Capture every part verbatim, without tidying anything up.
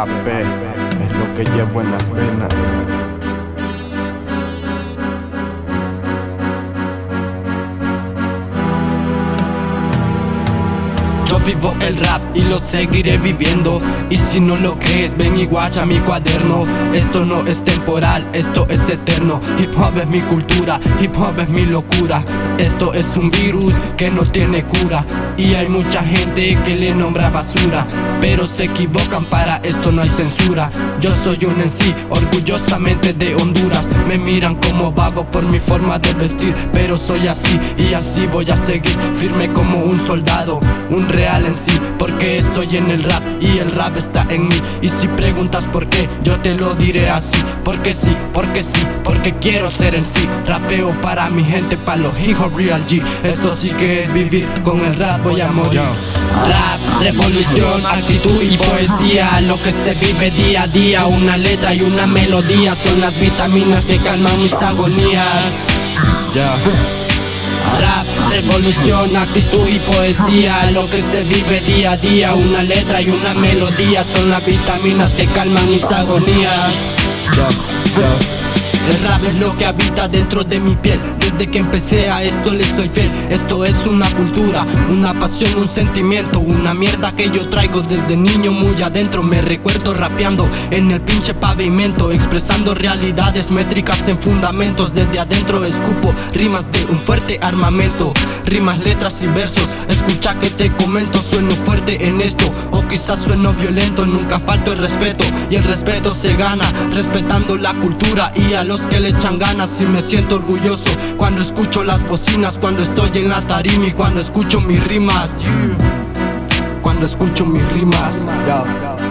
A P es lo que llevo en las venas. Yo vivo el rap y lo seguiré viviendo. Y si no lo crees, ven y guacha mi cuaderno. Esto no es temporal, esto es eterno. Hip hop es mi cultura, hip hop es mi locura. Esto es un virus que no tiene cura. Y hay mucha gente que le nombra basura, pero se equivocan, para esto no hay censura. Yo soy un en sí, orgullosamente de Honduras. Me miran como vago por mi forma de vestir, pero soy así y así voy a seguir. Firme como un soldado, un real en sí, porque estoy en el rap y el rap está en mí. Y si preguntas por qué, yo te lo diré así. Porque sí, porque sí, porque quiero ser en sí. Rapeo para mi gente, pa' los hijos real G. Esto sí que es vivir, con el rap voy a morir. Rap, revolución, actitud y poesía, lo que se vive día a día. Una letra y una melodía son las vitaminas que calman mis agonías. Yeah. Rap, revolución, actitud y poesía, lo que se vive día a día. Una letra y una melodía son las vitaminas que calman mis agonías. Yeah, yeah. El rap es lo que habita dentro de mi piel. Desde que empecé a esto le soy fiel. Esto es una cultura, una pasión, un sentimiento, una mierda que yo traigo desde niño muy adentro. Me recuerdo rapeando en el pinche pavimento, expresando realidades métricas en fundamentos. Desde adentro escupo rimas de un fuerte armamento, rimas, letras y versos. Escucha que te comento, sueno fuerte en esto, o quizás sueno violento. Nunca falto el respeto, y el respeto se gana respetando la cultura y a los que le echan ganas. Y me siento orgulloso cuando escucho las bocinas, cuando estoy en la tarima y cuando escucho mis rimas. Yeah. Cuando escucho mis rimas. Yo.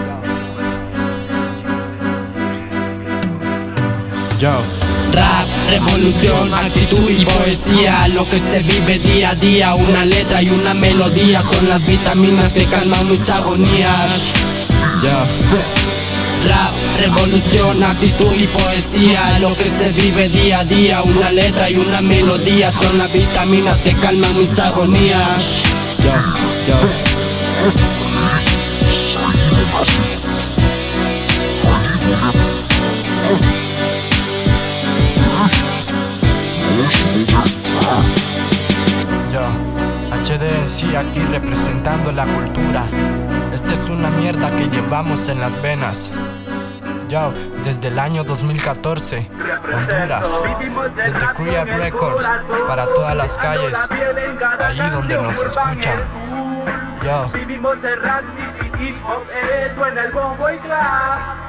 Yo. Rap, revolución, actitud y poesía, lo que se vive día a día. Una letra y una melodía son las vitaminas que calman mis agonías. Yeah. Rap, revolución, actitud y poesía, lo que se vive día a día. Una letra y una melodía son las vitaminas que calman mis agonías. Yo, yo. Yo, H D en sí aquí representando la cultura. Esta es una mierda que llevamos en las venas. Yo, desde el año dos mil catorce, Honduras, desde Create Records, para todas las calles, ahí donde nos escuchan. Yo. Vivimos el rap y hip hop, suena el bombo y trap.